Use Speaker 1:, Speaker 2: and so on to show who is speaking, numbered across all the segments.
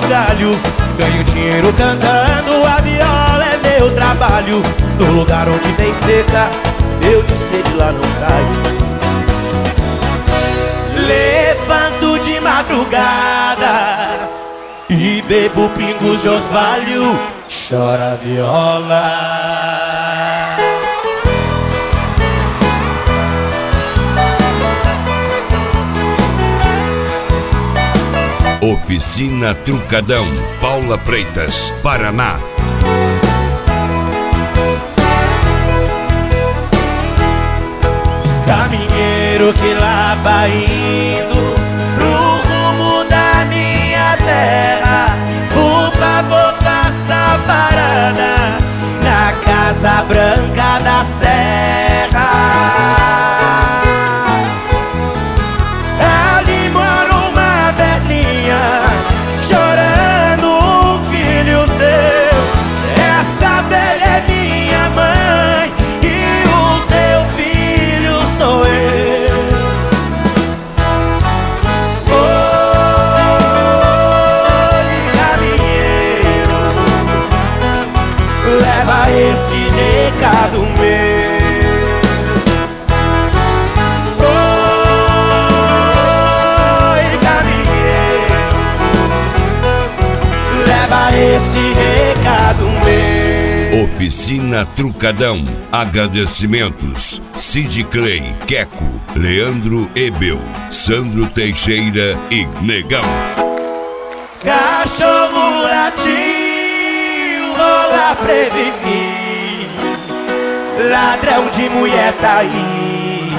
Speaker 1: galho. Ganho dinheiro cantando, a viola é meu trabalho. No lugar onde tem seca, eu de sede lá não caio. Levanto de madrugada e bebo pingos de orvalho. Chora a viola.
Speaker 2: Oficina Trucadão, Paula Freitas, Paraná.
Speaker 1: Caminheiro que lá vai indo pro rumo da minha terra, por favor faça parada na Casa Branca da Serra. Ali mora uma velhinha chorando um filho seu. Essa velha é minha mãe e o seu filho sou eu. Oi, caminheiro, leva esse recado meu. Oi, caminheiro, leva esse recado meu.
Speaker 2: Oficina Trucadão, agradecimentos: Cid Clay, Queco, Leandro Ebel, Sandro Teixeira e Negão.
Speaker 1: Cachorro latiu, vou lá prevenir. Ladrão de mulher tá aí.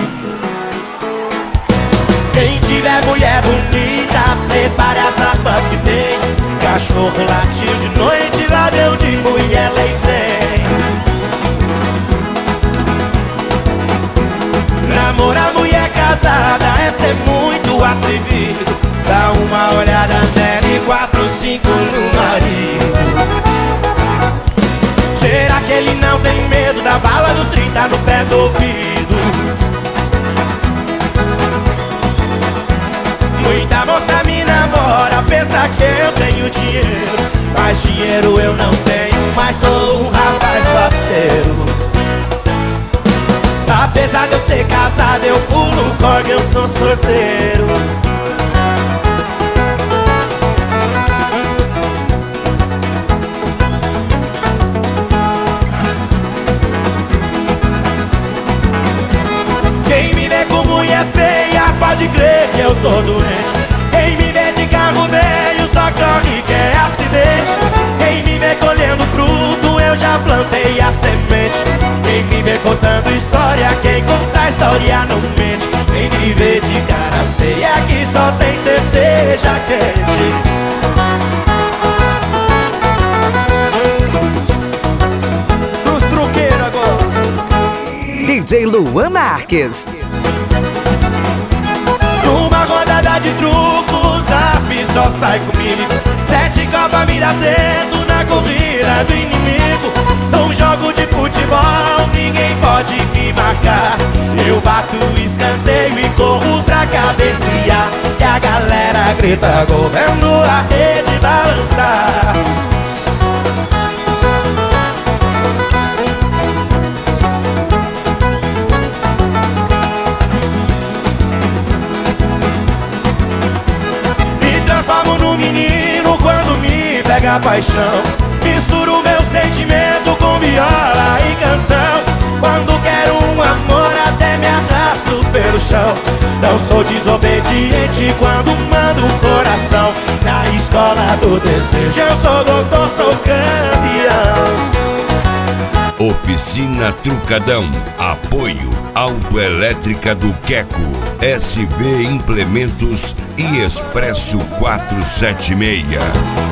Speaker 1: Quem tiver mulher bonita, prepare as armas que tem. Cachorro latiu de noite, ladrão de mulher lei vem. Namorar mulher casada é ser muito atrevido. Dá uma olhada nela e 4, 5 no marido. Será que ele não tem medo da bala do 30 no pé do ouvido? Muita moça me namora, pensa que eu tenho dinheiro. Mas dinheiro eu não tenho, mas sou um rapaz faceiro. Apesar de eu ser casado, eu pulo corda, eu sou sorteiro. Quem me vê com mulher feia, pode crer que eu tô doente. Quem me vê de carro velho, só corre que é acidente. Quem me vê colhendo fruto, eu já plantei a semente. Quem me vê contando história, quem conta a história não mente. Quem me vê de cara feia, que só tem cerveja quente.
Speaker 3: Dos truqueiros agora.
Speaker 4: DJ Luan Marques.
Speaker 1: Numa rodada de truco, Zap só sai comigo. 7 copas me dá dedo na corrida do inimigo. Num jogo de futebol, ninguém pode me marcar. Eu bato o escanteio e corro pra cabecear. E a galera grita gol, vendo a rede balançar. Transformo no menino quando me pega a paixão. Misturo meu sentimento com viola e canção. Quando quero um amor até me arrasto pelo chão. Não sou desobediente quando mando o coração. Na escola do desejo eu sou doutor, sou campeão.
Speaker 2: Oficina Trucadão, apoio Autoelétrica do Queco, SV Implementos e Expresso 476.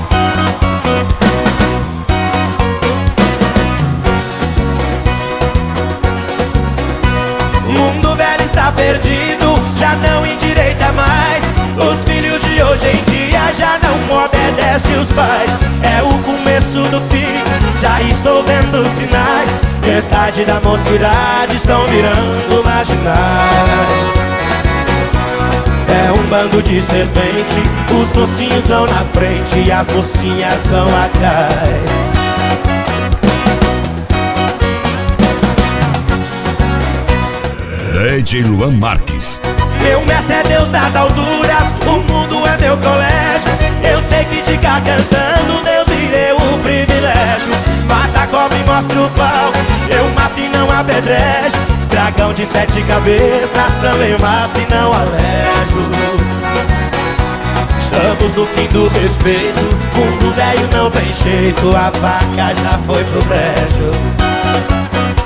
Speaker 1: O mundo velho está perdido, já não endireita mais. Os filhos de hoje em dia já não obedecem os pais. É o começo do fim, já estou vendo sinais. Metade da mocidade estão virando marginais. É um bando de serpente, os mocinhos vão na frente e as mocinhas vão atrás.
Speaker 2: DJ Luan Marques.
Speaker 1: Meu mestre é Deus das alturas, o mundo é meu colégio. Eu sei criticar cantando, Deus me deu o privilégio. Mata a cobra e mostra o pau, eu mato e não apedrejo. Dragão de 7 cabeças, também mato e não alejo. Estamos no fim do respeito, mundo velho não tem jeito, a vaca já foi pro brejo.